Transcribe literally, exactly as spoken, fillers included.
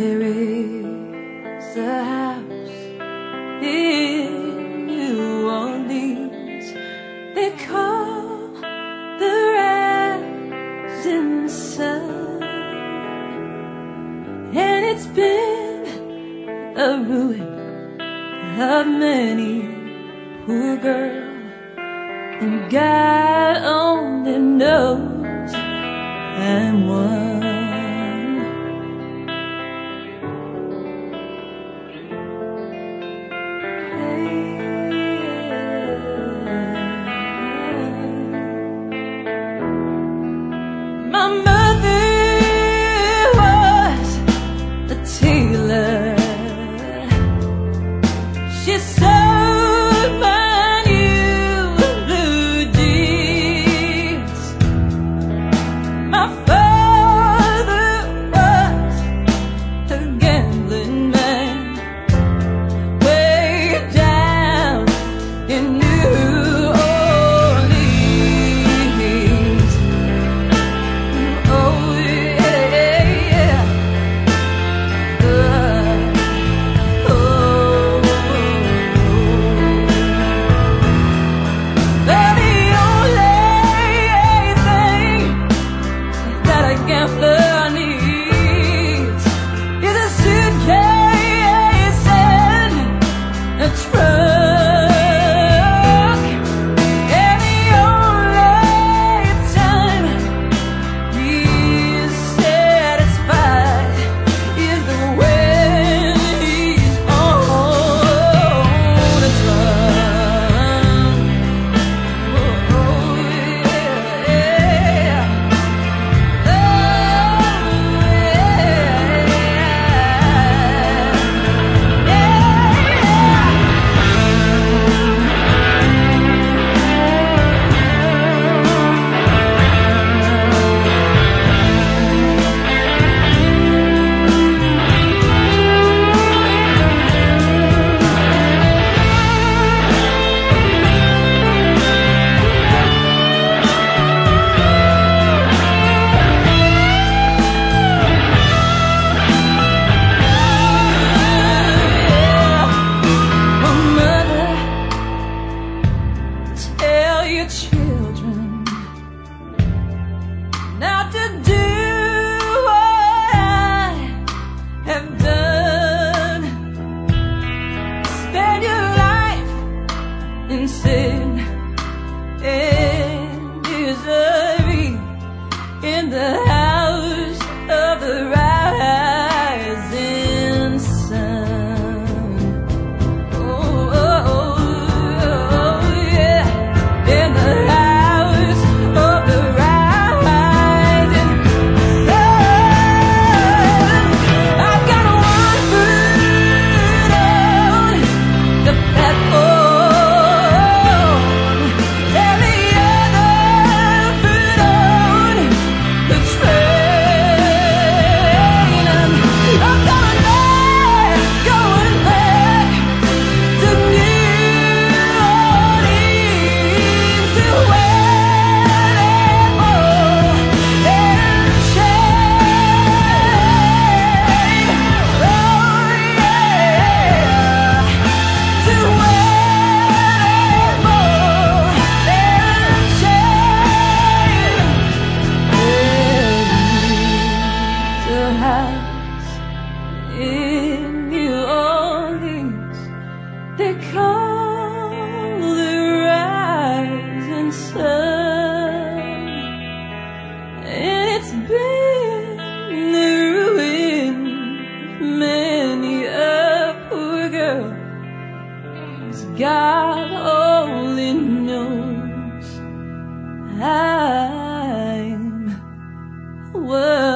There is a house in New Orleans they call the Rising Sun, and it's been a ruin of many poor girl, and God only knows I'm one. My mother was a tailor. She sewed my new blue jeans. My father was a gambling man way down in New Orleans. Oh yeah, yeah. Uh, oh. But the only thing that a gambler needs is a suitcase and a truck, and the only time he's satisfied is when he's on a drum. Oh, yeah, yeah. Oh, tell your children not to do what I have done. Spend your life in sin and misery in the house of the rising sun. Oh, oh, oh, yeah. In the house of the rising sun. I've got one foot on the platform and the other foot on the train. And I'm gonna let going back to New Orleans, to where they ball and chain. Oh yeah, to where they ball and chain. There's a house in New Orleans they call the Rising Sun, and it's been the ruin of many a poor girl, 'cause God only knows I'm one.